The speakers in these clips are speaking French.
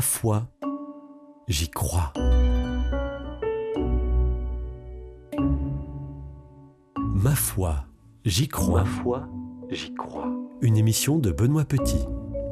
foi, j'y crois. Ma foi, j'y crois. Ma foi, j'y crois. Une émission de Benoît Petit.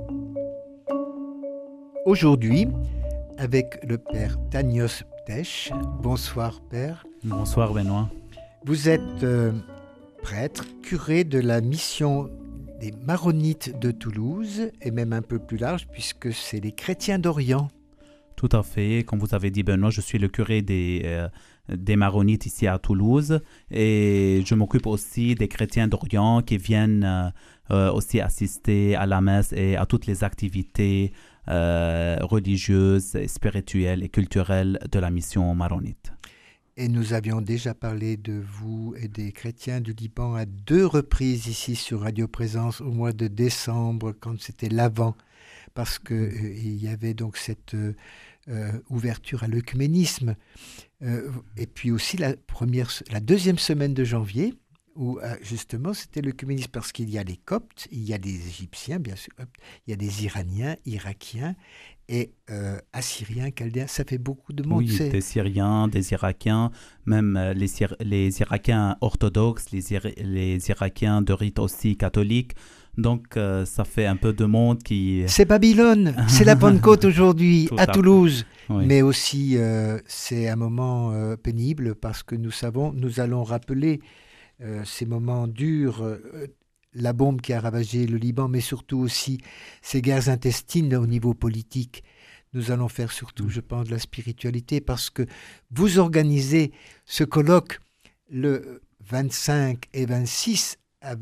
Aujourd'hui, avec le père Tanios Ptesh. Bonsoir père. Bonsoir Benoît. Vous êtes prêtre, curé de la mission des Maronites de Toulouse, et même un peu plus large puisque c'est les chrétiens d'Orient. Tout à fait. Comme vous avez dit Benoît, je suis le curé des Maronites ici à Toulouse et je m'occupe aussi des chrétiens d'Orient qui viennent aussi assister à la messe et à toutes les activités religieuses, spirituelles et culturelles de la mission maronite. Et nous avions déjà parlé de vous et des chrétiens du Liban à 2 reprises ici sur Radio Présence au mois de décembre, quand c'était l'Avent, parce qu'il y avait donc cette ouverture à l'œcuménisme. Et puis aussi la deuxième semaine de janvier, où justement c'était l'œcuménisme, parce qu'il y a les Coptes, il y a des Égyptiens, bien sûr, il y a des Iraniens, Irakiens, et Assyriens, Chaldéens, ça fait beaucoup de monde. Oui, des Syriens, des Irakiens, même les Irakiens orthodoxes, les Irakiens de rite aussi catholique. Donc, ça fait un peu de monde qui... C'est Babylone, c'est la Pentecôte aujourd'hui à Toulouse. Oui. Mais aussi, c'est un moment pénible parce que nous allons rappeler ces moments durs, la bombe qui a ravagé le Liban, mais surtout aussi ces guerres intestines au niveau politique. Nous allons faire surtout, je pense, de la spiritualité, parce que vous organisez ce colloque le 25 et 26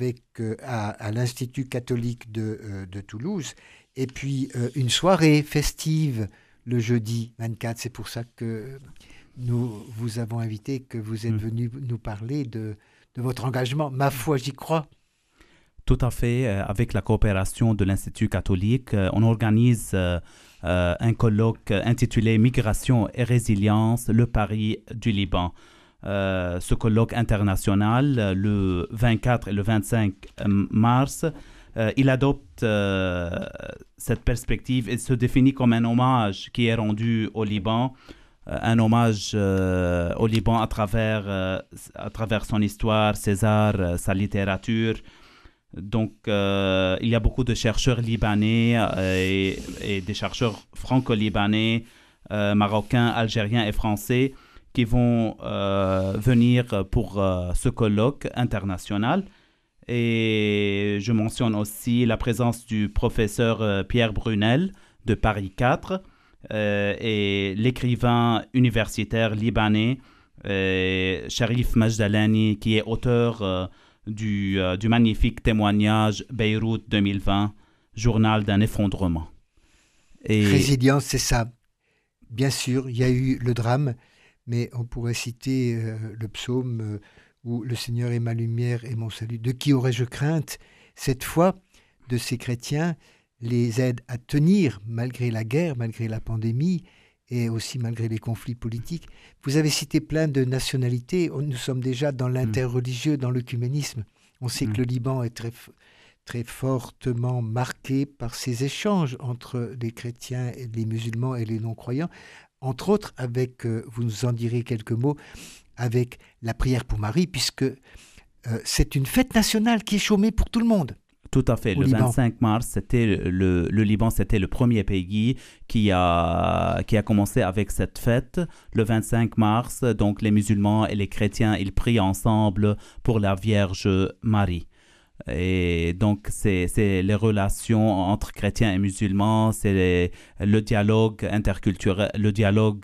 à l'Institut catholique de Toulouse, et puis une soirée festive le jeudi 24. C'est pour ça que nous vous avons invité, que vous êtes venu nous parler de votre engagement. Ma foi, j'y crois. Tout à fait. Avec la coopération de l'Institut catholique, on organise un colloque intitulé « Migration et résilience, le pari du Liban ». Ce colloque international, le 24 et le 25 mars, il adopte cette perspective et se définit comme un hommage qui est rendu au Liban, un hommage au Liban à travers son histoire, ses arts, sa littérature. Donc, il y a beaucoup de chercheurs libanais et des chercheurs franco-libanais, marocains, algériens et français qui vont venir pour ce colloque international. Et je mentionne aussi la présence du professeur Pierre Brunel de Paris 4 et l'écrivain universitaire libanais Sharif Majdalani, qui est auteur du magnifique témoignage Beyrouth 2020, journal d'un effondrement. Résilience, c'est ça. Bien sûr, il y a eu le drame, mais on pourrait citer le psaume où le Seigneur est ma lumière et mon salut. De qui aurais-je crainte? Cette foi de ces chrétiens les aide à tenir malgré la guerre, malgré la pandémie et aussi malgré les conflits politiques. Vous avez cité plein de nationalités. Nous sommes déjà dans l'interreligieux, dans l'œcuménisme. On sait que le Liban est très, très fortement marqué par ces échanges entre les chrétiens, et les musulmans et les non-croyants. Entre autres, vous nous en direz quelques mots, avec la prière pour Marie, puisque c'est une fête nationale qui est chômée pour tout le monde. Tout à fait. Le Liban. 25 mars, c'était le Liban, c'était le premier pays qui a commencé avec cette fête. Le 25 mars, donc les musulmans et les chrétiens, ils prient ensemble pour la Vierge Marie. Et donc, c'est les relations entre chrétiens et musulmans, c'est le dialogue interculturel, le dialogue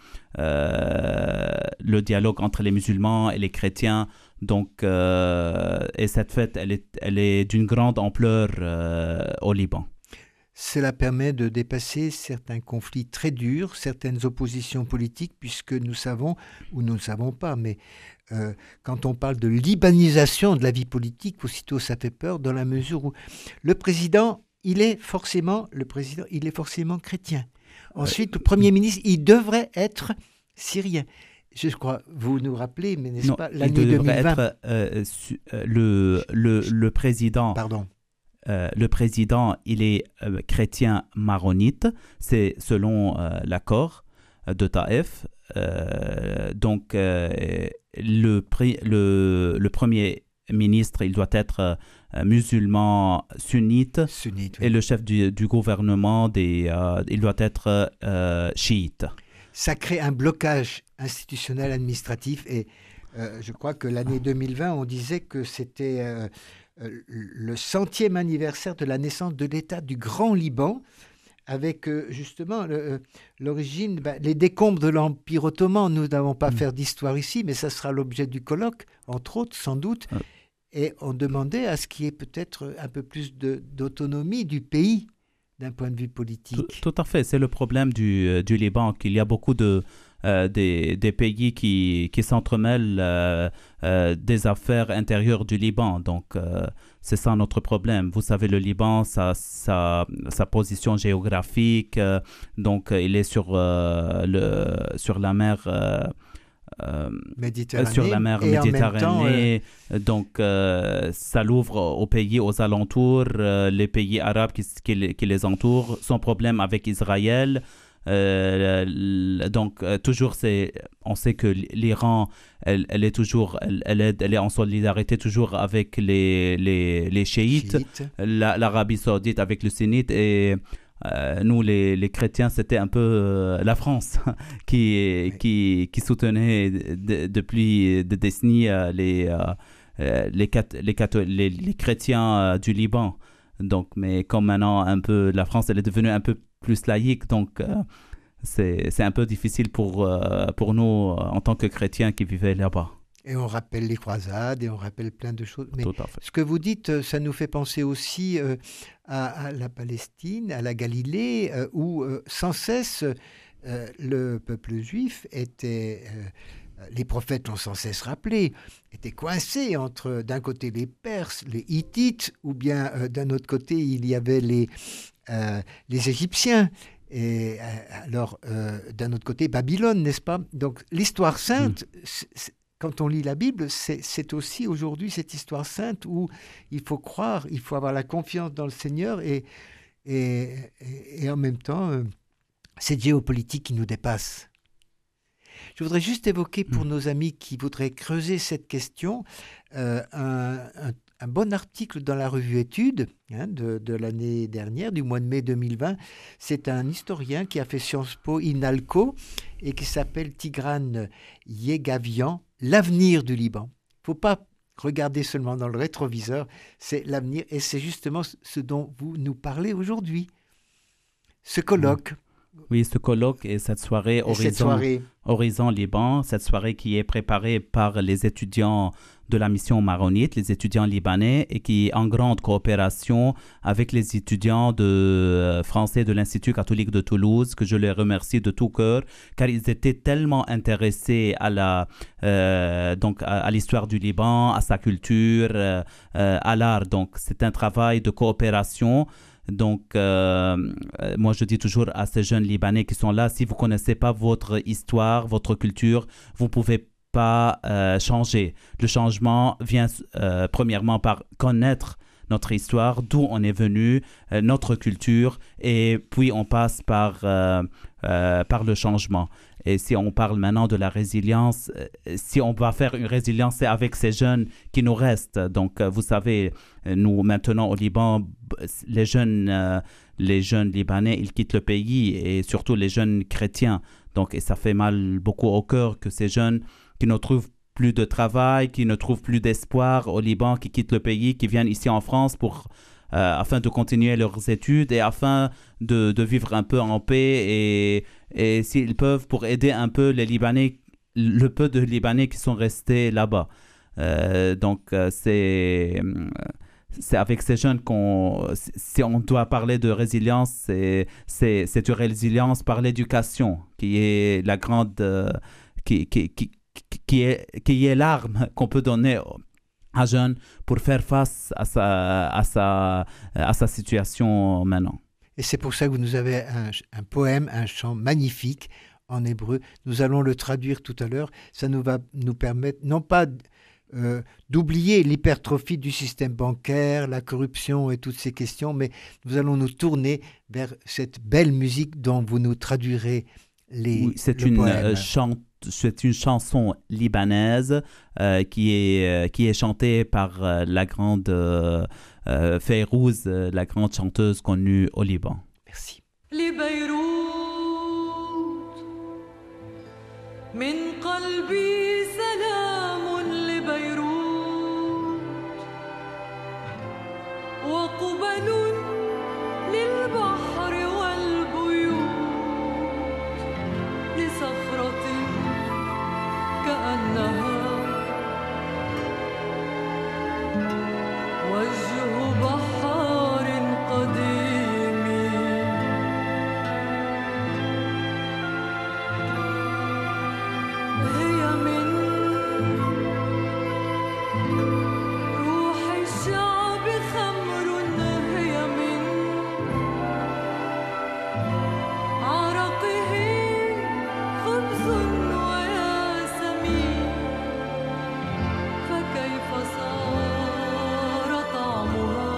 entre les musulmans et les chrétiens. Donc, et cette fête, elle est d'une grande ampleur au Liban. Cela permet de dépasser certains conflits très durs, certaines oppositions politiques, puisque nous savons, ou nous ne savons pas, mais quand on parle de libanisation de la vie politique, aussitôt ça fait peur, dans la mesure où le président, il est forcément chrétien. Ensuite, le Premier ministre, il devrait être syrien. Je crois, vous nous rappelez, mais n'est-ce pas, l'année 2020 être le président. Pardon. le président, il est chrétien maronite, c'est selon l'accord de Taïf. Donc, le premier ministre, il doit être musulman sunnite, oui. et le chef du gouvernement, il doit être chiite. Ça crée un blocage institutionnel administratif et je crois que l'année 2020, on disait que c'était le 100e anniversaire de la naissance de l'État du Grand Liban, avec justement l'origine, les décombres de l'Empire ottoman. Nous n'avons pas à faire d'histoire ici, mais ça sera l'objet du colloque, entre autres, sans doute. Et on demandait à ce qu'il y ait peut-être un peu plus d'autonomie du pays d'un point de vue politique. Tout à fait, c'est le problème du Liban, qu'il y a beaucoup des pays qui s'entremêlent des affaires intérieures du Liban. Donc, c'est ça notre problème. Vous savez, le Liban, sa position géographique, donc il est sur la mer Méditerranée. Donc, ça l'ouvre aux pays aux alentours, les pays arabes qui les entourent, son problème avec Israël. Donc, toujours, on sait que l'Iran, elle est en solidarité toujours avec les chiites. L'Arabie saoudite avec le sunnite, et nous, les chrétiens, c'était un peu la France qui soutenait depuis des décennies les chrétiens du Liban. Donc, mais comme maintenant, un peu, la France, elle est devenue un peu plus laïque, donc c'est un peu difficile pour nous en tant que chrétiens qui vivaient là-bas. Et on rappelle les croisades et on rappelle plein de choses. Mais tout à fait. Ce que vous dites, ça nous fait penser aussi à la Palestine, à la Galilée, où sans cesse le peuple juif était... les prophètes l'ont sans cesse rappelé, étaient coincés entre, d'un côté, les Perses, les Hittites, ou bien d'un autre côté, il y avait les Égyptiens. Et alors, d'un autre côté, Babylone, n'est-ce pas? Donc, l'histoire sainte, quand on lit la Bible, c'est aussi aujourd'hui cette histoire sainte où il faut croire, il faut avoir la confiance dans le Seigneur et en même temps, cette géopolitique qui nous dépasse. Je voudrais juste évoquer pour nos amis qui voudraient creuser cette question un bon article dans la revue Études de l'année dernière, du mois de mai 2020. C'est un historien qui a fait Sciences Po INALCO et qui s'appelle Tigran Yegavian, L'avenir du Liban. Il ne faut pas regarder seulement dans le rétroviseur, c'est l'avenir et c'est justement ce dont vous nous parlez aujourd'hui. Ce colloque. Oui, ce colloque et cette soirée Horizon Liban, cette soirée qui est préparée par les étudiants de la mission maronite, les étudiants libanais, et qui est en grande coopération avec les étudiants français de l'Institut catholique de Toulouse, que je les remercie de tout cœur, car ils étaient tellement intéressés à l'histoire du Liban, à sa culture, à l'art. Donc, c'est un travail de coopération. Donc, moi, je dis toujours à ces jeunes Libanais qui sont là, si vous ne connaissez pas votre histoire, votre culture, vous ne pouvez pas changer. Le changement vient premièrement par connaître notre histoire, d'où on est venu, notre culture, et puis on passe par le changement. Et si on parle maintenant de la résilience, si on va faire une résilience, c'est avec ces jeunes qui nous restent. Donc, vous savez, nous, maintenant au Liban, les jeunes Libanais, ils quittent le pays, et surtout les jeunes chrétiens. Donc, et ça fait mal beaucoup au cœur que ces jeunes qui ne trouvent plus de travail, qui ne trouvent plus d'espoir au Liban, qui quittent le pays, qui viennent ici en France afin de continuer leurs études et afin de vivre un peu en paix et s'ils peuvent, pour aider un peu les Libanais, le peu de Libanais qui sont restés là-bas. Donc, c'est avec ces jeunes si on doit parler de résilience, c'est de résilience par l'éducation qui est la grande... qui est l'arme qu'on peut donner à jeune pour faire face à sa situation maintenant. Et c'est pour ça que vous nous avez un poème, un chant magnifique en hébreu. Nous allons le traduire tout à l'heure. Ça va nous permettre, non pas d'oublier l'hypertrophie du système bancaire, la corruption et toutes ces questions, mais nous allons nous tourner vers cette belle musique dont vous nous traduirez c'est une chanson libanaise qui est chantée par la grande Fayrouz, la grande chanteuse connue au Liban. Merci. من قلبي سلام لبيروت وقبل للبحر والبيوت لصخرة كأنها وجه بحار قديم هي من روح الشعب خمر هي من عرقه خبز وياسمين فكيف صار طعمها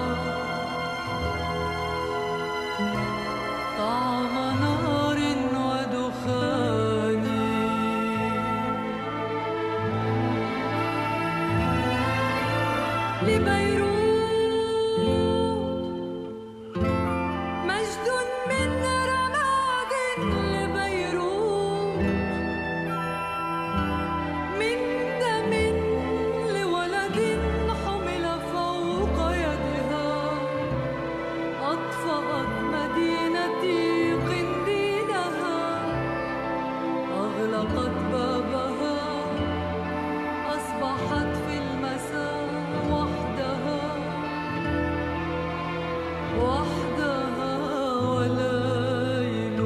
طعم نار ودخان لبيروت مجد من رماد لبيروت من دم لولد حمل فوق يدها أطفأت مدينتي قنديلها أغلقت بابها أصبحت في المساء وحدها وليل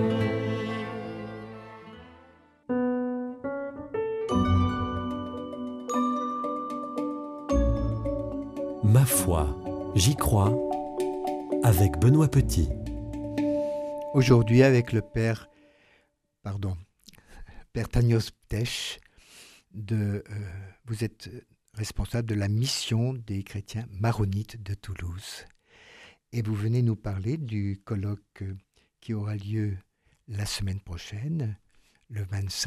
Ma foi, j'y crois, avec Benoît Petit. Aujourd'hui avec le Père Tanios Ptesh, vous êtes responsable de la mission des chrétiens maronites de Toulouse. Et vous venez nous parler du colloque qui aura lieu la semaine prochaine, le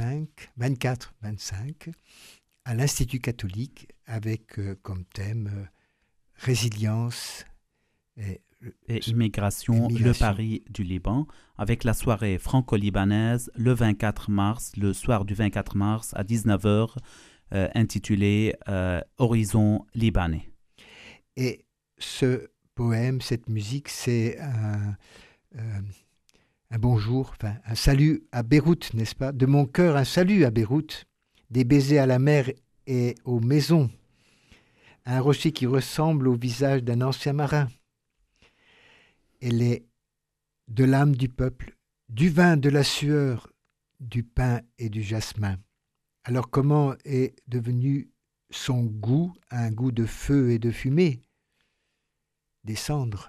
24-25, à l'Institut catholique, avec comme thème résilience et immigration, le pari du Liban, avec la soirée franco-libanaise le 24 mars, le soir du 24 mars à 19h, intitulée Horizon libanais. Et ce poème, cette musique, c'est un bonjour, enfin un salut à Beyrouth, n'est-ce pas? De mon cœur, un salut à Beyrouth, des baisers à la mer et aux maisons, un rocher qui ressemble au visage d'un ancien marin. Elle est de l'âme du peuple, du vin, de la sueur, du pain et du jasmin. Alors comment est devenu son goût un goût de feu et de fumée, des cendres?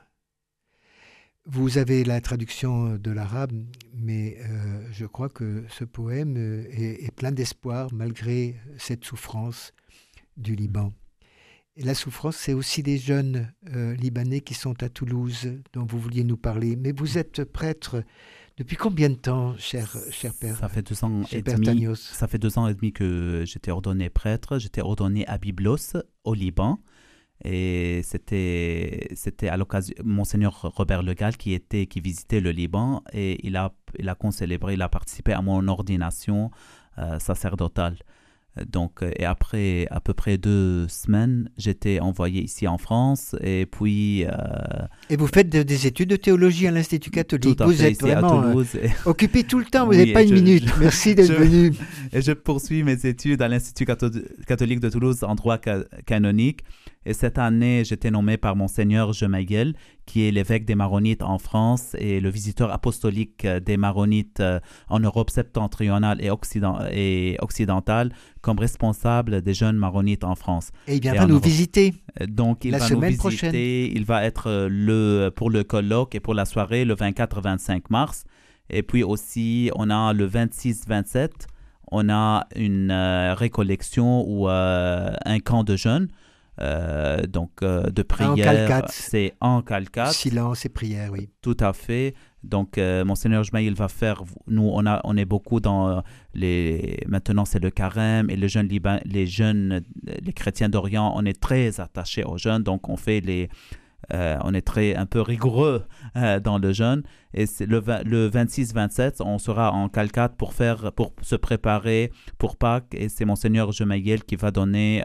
Vous avez la traduction de l'arabe, mais je crois que ce poème est plein d'espoir malgré cette souffrance du Liban. Et la souffrance, c'est aussi des jeunes Libanais qui sont à Toulouse, dont vous vouliez nous parler. Mais vous êtes prêtre depuis combien de temps, cher Père? Ça fait 2 ans et Père demi. Tanios. Ça fait 2 ans et demi que j'étais ordonné prêtre. J'étais ordonné à Byblos, au Liban. Et c'était à l'occasion, Monseigneur Robert Legal qui visitait le Liban, et il a concélébré, il a participé à mon ordination sacerdotale. Donc, et après à peu près 2 semaines, j'étais envoyé ici en France, et puis... Et vous faites des études de théologie à l'Institut catholique. Tout à vous fait, êtes vraiment à Toulouse, occupé tout le temps, vous Oui, n'avez pas une minute. Merci d'être je- venu. Et je poursuis mes études à l'Institut catholique de Toulouse en droit canonique. Et cette année, j'étais nommé par Monseigneur Gemaïel, qui est l'évêque des Maronites en France et le visiteur apostolique des Maronites en Europe septentrionale et occidentale, comme responsable des jeunes Maronites en France. Et il Et viendra en nous Europe. visiter. Donc, il La va nous semaine visiter. prochaine. Il va être pour le colloque et pour la soirée le 24-25 mars. Et puis aussi, on a le 26-27. on a une récollection ou un camp de jeûne, de prière. En Calcate. C'est en Calcate. Silence et prière, oui. Tout à fait. Donc, Monseigneur Jmaïl va faire. Nous, on est beaucoup dans les. Maintenant, c'est le carême et les jeunes, les chrétiens d'Orient, on est très attachés aux jeunes. Donc, on fait on est un peu rigoureux dans le jeûne. Et c'est le 26-27, on sera en Calcate pour se préparer pour Pâques. Et c'est Monseigneur Jmaïl qui va donner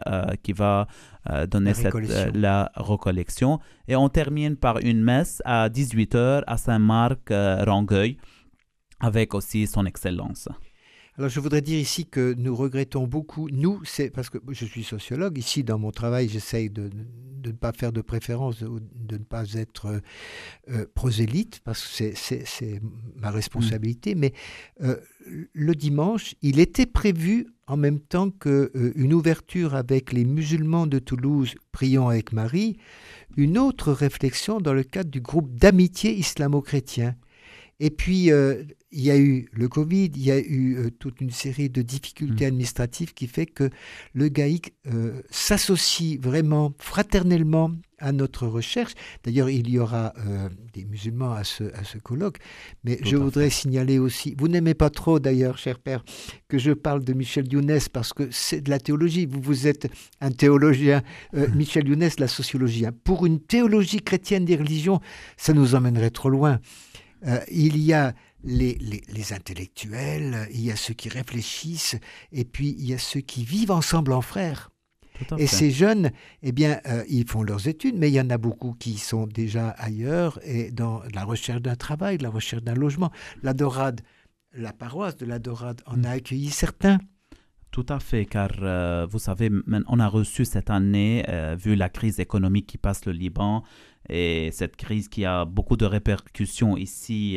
la recollection. Et on termine par une messe à 18h à Saint-Marc, Rangueil, avec aussi son Excellence. Alors, je voudrais dire ici que nous regrettons beaucoup, c'est parce que je suis sociologue, ici dans mon travail, j'essaye de ne pas faire de préférence, de ne pas être prosélyte, parce que c'est ma responsabilité, mais le dimanche, il était prévu en même temps qu'une ouverture avec les musulmans de Toulouse, Prions avec Marie, une autre réflexion dans le cadre du groupe d'amitié islamo-chrétien. Et puis, il y a eu le Covid, il y a eu toute une série de difficultés administratives qui fait que le GAIC s'associe vraiment fraternellement à notre recherche. D'ailleurs, il y aura des musulmans à ce colloque, mais je voudrais signaler aussi, vous n'aimez pas trop d'ailleurs, cher père, que je parle de Michel Younes parce que c'est de la théologie, vous êtes un théologien, Michel Younes, la sociologie. Pour une théologie chrétienne des religions, ça nous emmènerait trop loin. Il y a les intellectuels, il y a ceux qui réfléchissent, et puis il y a ceux qui vivent ensemble en frères. Et ces jeunes, eh bien, ils font leurs études, mais il y en a beaucoup qui sont déjà ailleurs, et dans la recherche d'un travail, la recherche d'un logement. La paroisse de la Dorade en a accueilli certains. Tout à fait, car vous savez, on a reçu cette année, vu la crise économique qui passe le Liban, et cette crise qui a beaucoup de répercussions ici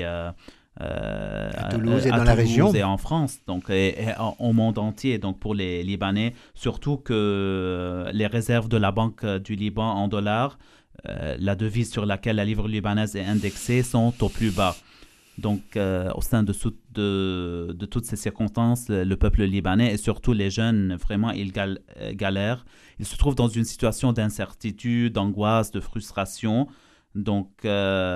à Toulouse et dans Toulouse la région et en France, donc et au monde entier. Donc pour les Libanais, surtout que les réserves de la Banque du Liban en dollars, la devise sur laquelle la livre libanaise est indexée, sont au plus bas. Donc, au sein de toutes ces circonstances, le peuple libanais et surtout les jeunes, vraiment, ils galèrent. Ils se trouvent dans une situation d'incertitude, d'angoisse, de frustration. Donc, et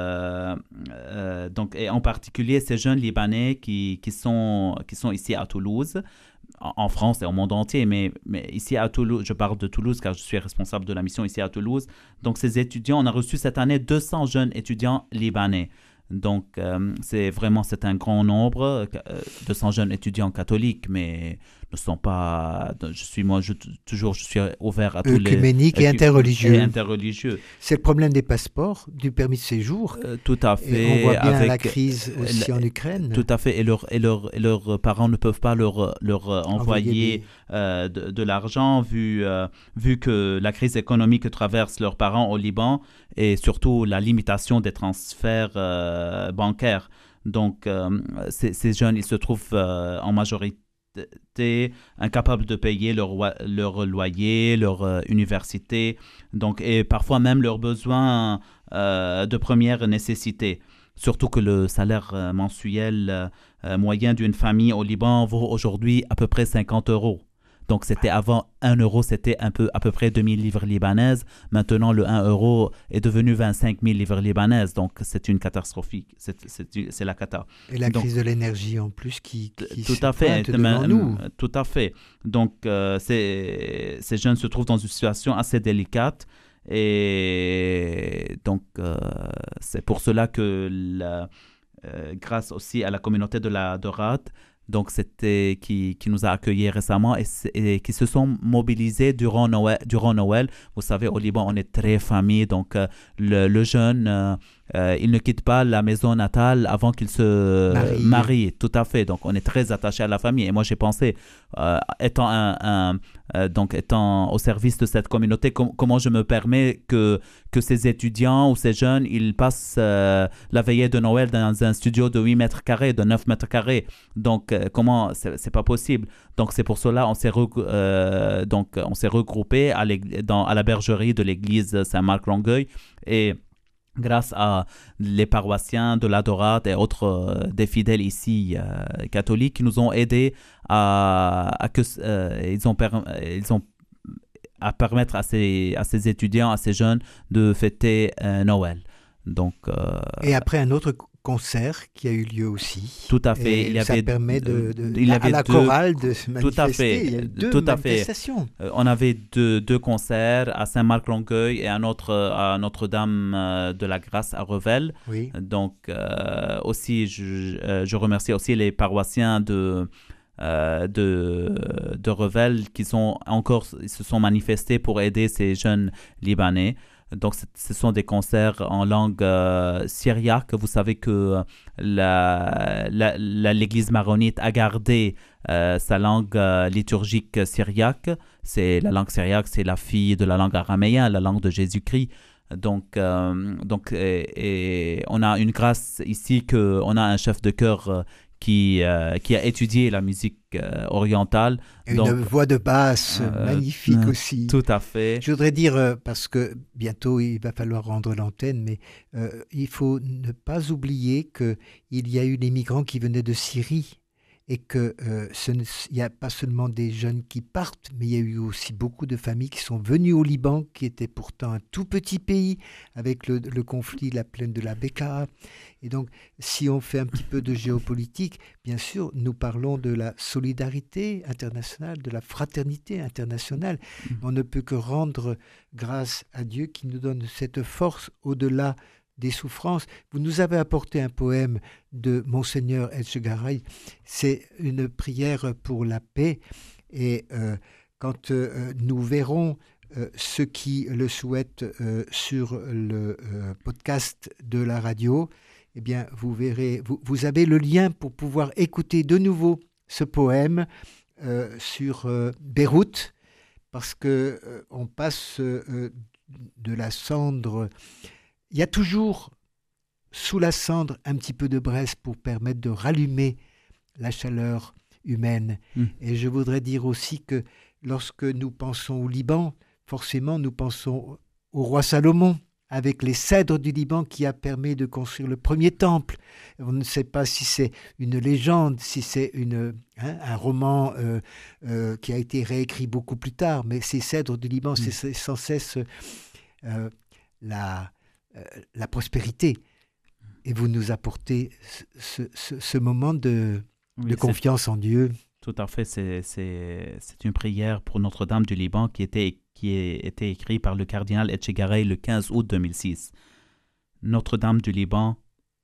en particulier ces jeunes Libanais qui sont ici à Toulouse, en France et au monde entier, mais ici à Toulouse, je parle de Toulouse car je suis responsable de la mission ici à Toulouse. Donc, ces étudiants, on a reçu cette année 200 jeunes étudiants libanais. Donc, c'est un grand nombre, 200 jeunes étudiants catholiques, mais ne sont pas... Je suis ouvert à tous les... Œcuméniques et interreligieux. C'est le problème des passeports, du permis de séjour. Tout à fait. Et on voit bien la crise aussi en Ukraine. Tout à fait. Et leurs parents ne peuvent pas leur envoyer de l'argent vu que la crise économique que traversent leurs parents au Liban et surtout la limitation des transferts bancaires. Donc, ces jeunes, ils se trouvent en majorité incapables de payer leur loyer, leur université, donc, et parfois même leurs besoins de première nécessité. Surtout que le salaire mensuel moyen d'une famille au Liban vaut aujourd'hui à peu près 50 €. Donc, c'était avant 1 euro, c'était à peu près 2000 livres libanaises. Maintenant, le 1 euro est devenu 25 000 livres libanaises. Donc, c'est une catastrophique. C'est la cata. Et la crise de l'énergie en plus qui tout à fait, devant nous. Tout à fait. Donc, ces jeunes se trouvent dans une situation assez délicate. Et donc, c'est pour cela que grâce aussi à la communauté de la Dorade, donc c'était qui nous a accueillis récemment et qui se sont mobilisés durant Noël. Vous savez, au Liban, on est très famille, donc le jeune, il ne quitte pas la maison natale avant qu'il se marie. Tout à fait. Donc, on est très attaché à la famille. Et moi, j'ai pensé, étant au service de cette communauté, comment je me permets que ces étudiants ou ces jeunes, ils passent la veillée de Noël dans un studio de 8 mètres carrés, de 9 mètres carrés. Donc, comment c'est pas possible. Donc, c'est pour cela on s'est regroupé à la bergerie de l'église Saint-Marc-Longueuil et grâce à les paroissiens de l'Adorate et autres des fidèles ici catholiques qui nous ont aidés ils ont à permettre à ces étudiants, à ces jeunes de fêter Noël. Donc, et après un autre concert qui a eu lieu aussi. Tout à fait. Et ça permet à la chorale de se manifester. Tout à fait. Il y a eu deux tout à manifestations. Fait. On avait deux concerts à Saint-Marc-Longueuil et un autre à Notre-Dame de la Grâce à Revel. Oui. Donc, aussi, je remercie aussi les paroissiens de Revel qui se sont manifestés pour aider ces jeunes Libanais. Donc, ce sont des concerts en langue syriaque. Vous savez que l'Église maronite a gardé sa langue liturgique syriaque. La langue syriaque, c'est la fille de la langue araméenne, la langue de Jésus-Christ. Donc, et on a une grâce ici qu'on a un chef de chœur qui a étudié la musique orientale. Et une voix de basse magnifique aussi. Tout à fait. Je voudrais dire, parce que bientôt il va falloir rendre l'antenne, mais il faut ne pas oublier qu'il y a eu des migrants qui venaient de Syrie et qu'il n'y a pas seulement des jeunes qui partent, mais il y a eu aussi beaucoup de familles qui sont venues au Liban, qui était pourtant un tout petit pays, avec le conflit, la plaine de la Bekaa. Et donc, si on fait un petit peu de géopolitique, bien sûr, nous parlons de la solidarité internationale, de la fraternité internationale. On ne peut que rendre grâce à Dieu qui nous donne cette force au-delà des souffrances. Vous nous avez apporté un poème de Monseigneur Etchegaray. C'est une prière pour la paix. Et quand nous verrons ceux qui le souhaitent sur le podcast de la radio, eh bien, vous verrez, vous avez le lien pour pouvoir écouter de nouveau ce poème sur Beyrouth, parce que on passe de la cendre. Il y a toujours sous la cendre un petit peu de braise pour permettre de rallumer la chaleur humaine. Et je voudrais dire aussi que lorsque nous pensons au Liban, forcément nous pensons au roi Salomon, avec les cèdres du Liban qui a permis de construire le premier temple. On ne sait pas si c'est une légende, si c'est un roman qui a été réécrit beaucoup plus tard, mais ces cèdres du Liban, c'est sans cesse la prospérité. Et vous nous apportez ce moment de confiance en Dieu. Tout à fait. C'est une prière pour Notre-Dame du Liban qui a été écrite par le cardinal Etchegaray le 15 août 2006. Notre-Dame du Liban,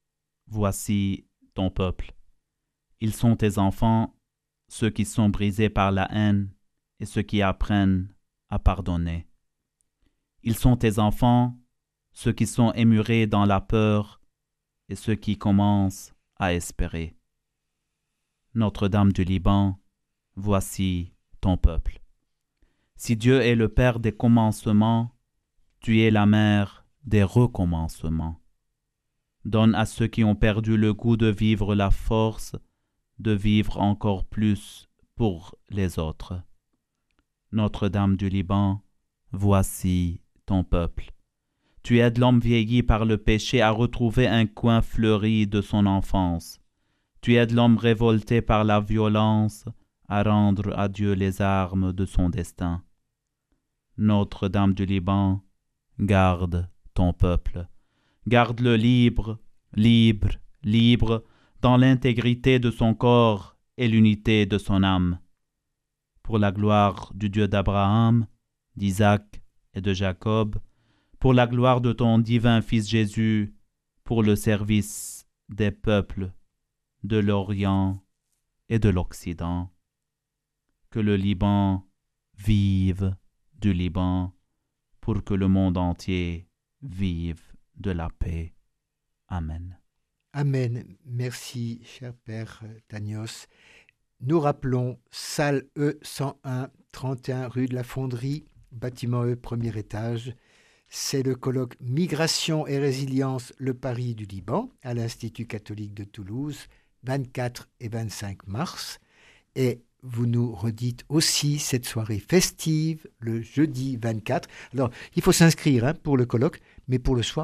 voici ton peuple. Ils sont tes enfants, ceux qui sont brisés par la haine et ceux qui apprennent à pardonner. Ils sont tes enfants, ceux qui sont émurés dans la peur et ceux qui commencent à espérer. Notre-Dame du Liban, voici ton peuple. Si Dieu est le Père des commencements, tu es la mère des recommencements. Donne à ceux qui ont perdu le goût de vivre la force de vivre encore plus pour les autres. Notre-Dame du Liban, voici ton peuple. Tu aides l'homme vieilli par le péché à retrouver un coin fleuri de son enfance. Tu aides l'homme révolté par la violence à rendre à Dieu les armes de son destin. Notre-Dame du Liban, garde ton peuple. Garde-le libre, libre, libre, dans l'intégrité de son corps et l'unité de son âme. Pour la gloire du Dieu d'Abraham, d'Isaac et de Jacob, pour la gloire de ton divin Fils Jésus, pour le service des peuples de l'Orient et de l'Occident. Que le Liban vive du Liban, pour que le monde entier vive de la paix. Amen. Amen. Merci, cher Père Tanios. Nous rappelons salle E 101, 31 rue de la Fonderie, bâtiment E, premier étage. C'est le colloque Migration et résilience, le Paris du Liban, à l'Institut catholique de Toulouse, 24 et 25 mars. Et vous nous redites aussi cette soirée festive, le jeudi 24. Alors, il faut s'inscrire pour le colloque, mais pour le soir, non.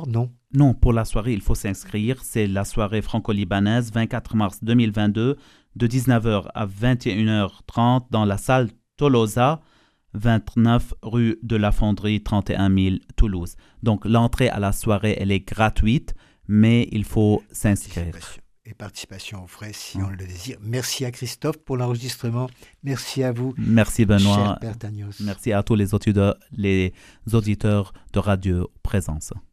Non, pour la soirée, il faut s'inscrire. C'est la soirée franco-libanaise, 24 mars 2022, de 19h à 21h30 dans la salle Tolosa, 29 rue de la Fonderie, 31 000 Toulouse. Donc, l'entrée à la soirée, elle est gratuite, mais il faut s'inscrire. Et participation aux frais si on le désire. Merci à Christophe pour l'enregistrement. Merci à vous. Merci Benoît. Cher Père Tagnos. Merci à tous les auditeurs de Radio Présence.